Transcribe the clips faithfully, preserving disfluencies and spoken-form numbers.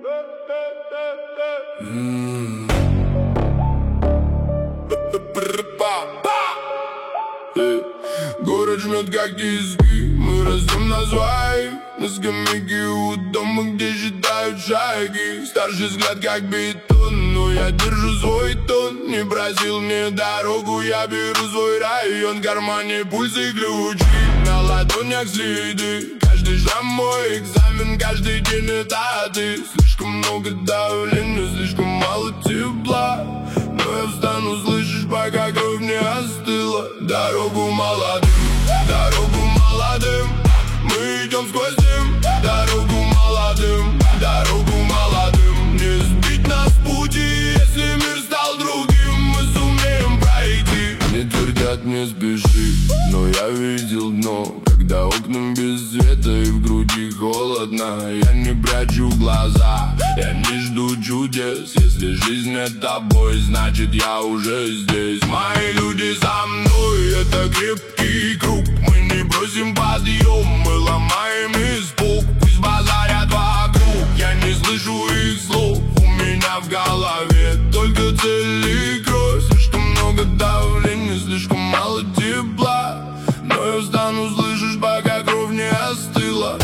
Город жмет как тиски, мы растем на своих. На скамейке у дома, где считают шаги. Старший взгляд как бетон, но я держу свой тон. Не просил мне дорогу, я беру свой район. В кармане пульсы и ключи, на ладонях следы. Каждый шаг мой экзамен, каждый день это ты. Слишком много давления, слишком мало тепла. Но я встану, слышишь, пока кровь не остыла. Дорогу молодым, дорогу молодым, мы идем сквозь дым. Дорогу молодым, дорогу молодым, не сбить нас с пути. Если мир стал другим, мы сумеем пройти. Мне твердят, не спеши, но я видел дно. Когда окна без света и в груди холодно, я не прячу глаза, я не жду чудес. Если жизнь это бой, значит я уже здесь. Мои люди за мной, это крепкий круг. Мы не бросим подъем, мы ломаем испуг. Пусть базарят вокруг, я не слышу их слов. У меня в голове только цель и кровь. Слишком много давления, слишком мало тепла. Но я встану, слышишь, пока кровь не остыла.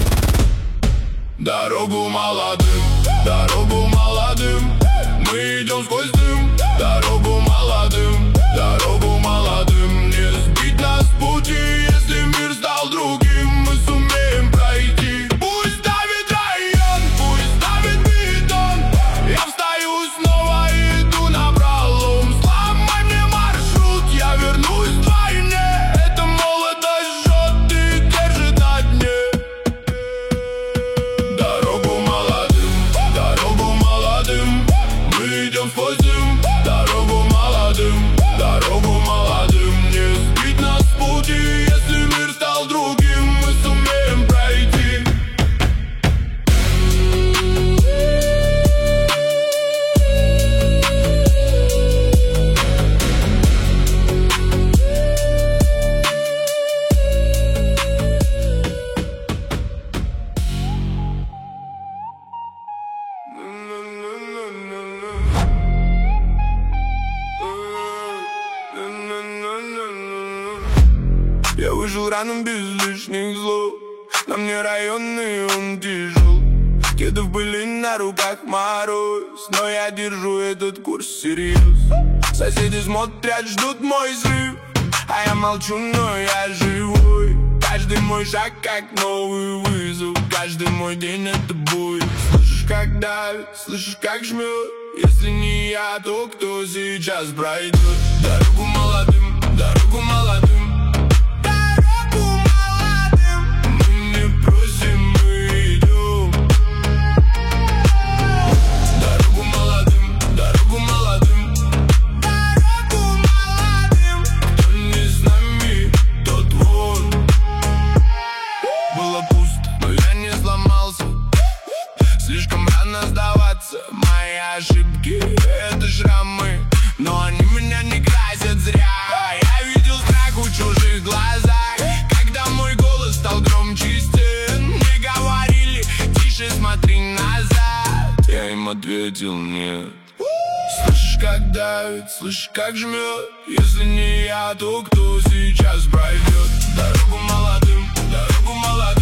Дорогу молодым, дорогу молодым, мы идем сквозь дым. Дорогу молодым, дорогу молодым, не сбить нас с пути. Если мир стал другим, мы сумеем пройти. Пусть давит район, пусть давит бетон. Я встаю снова и иду напролом. Сломай мне маршрут, я вернусь вдвойне. Эта молодость жжет и держит на дне. Дорогу молодым, дорогу молодым, мы идем сквозь дым. Дорогу молодым, дорогу молодым, не сбить нас с пути. Если мир стал другим, мы сумеем пройти. Я вышел рано без лишних слов. На мне районный, он тяжел. Кеды в пыли, на руках мороз. Но я держу этот курс всерьез. Соседи смотрят, ждут мой взрыв. А я молчу, но я живой. Каждый мой шаг как новый вызов. Каждый мой день это бой. Слышишь, как давит, слышишь, как жмет. Если не я, то кто сейчас пройдет? Дорогу молодым, дорогу молодым. Слишком рано сдаваться. Мои ошибки — это шрамы, но они меня не красят зря. Я видел страх в чужих глазах, когда мой голос стал громче стен. Мне говорили: тише, смотри назад. Я им ответил: нет. Слышишь, как давит, слышишь, как жмет. Если не я, то кто сейчас пройдет? Дорогу молодым, дорогу молодым.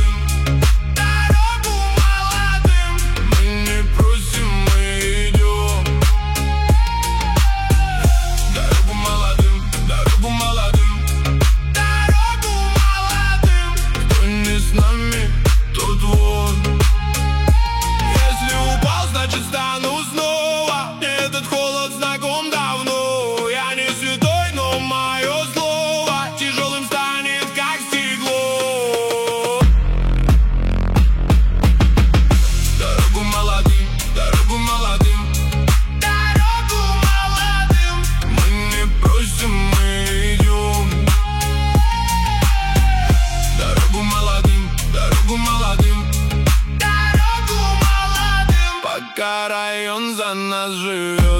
Пока район за нас живет.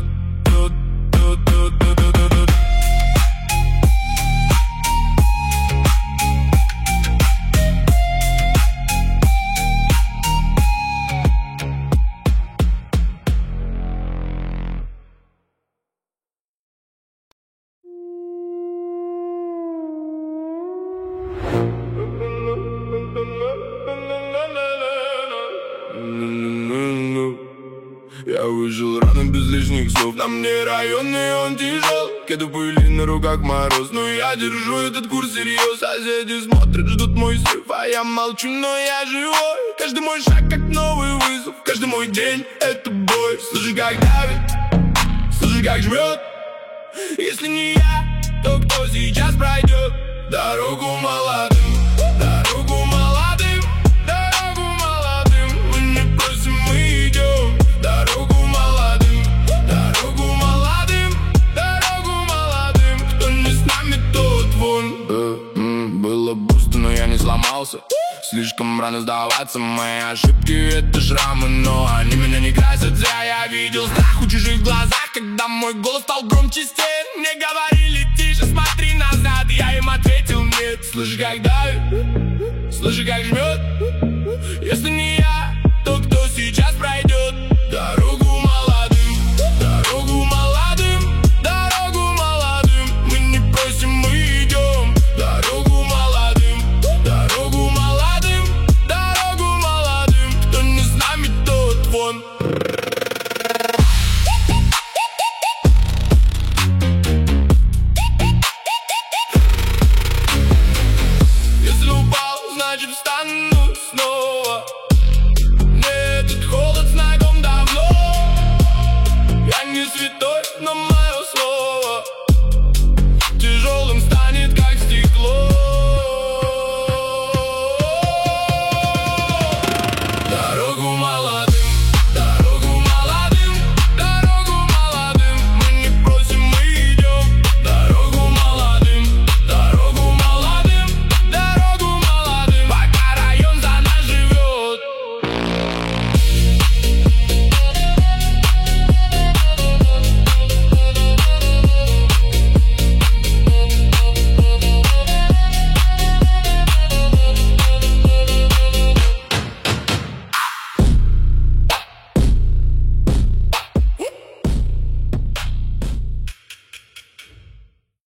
Я выжил рано без лишних слов. На мне районный, он тяжел. Кеду пыли на руках мороз, но я держу этот курс серьез. Соседи смотрят, ждут мой срыв, а я молчу, но я живой. Каждый мой шаг как новый вызов, каждый мой день это бой. Слушай, как давит, слушай, как жмет. Если не я, то кто сейчас пройдет дорогу молодым, дорогу молодым, дорогу молодым. Мы не просим, мы идем дорогу молодым, дорогу молодым, дорогу молодым. Кто не с нами, тот вон. э, м, Было пусто, но я не сломался. Слишком рано сдаваться, мои ошибки это шрамы, но они меня не красят. Зря я видел страх у чужих глазах, когда мой голос стал громче стен. Мне говорили тише, смотри назад, я им ответил нет. Слышишь, как давит, слышишь, как жмет.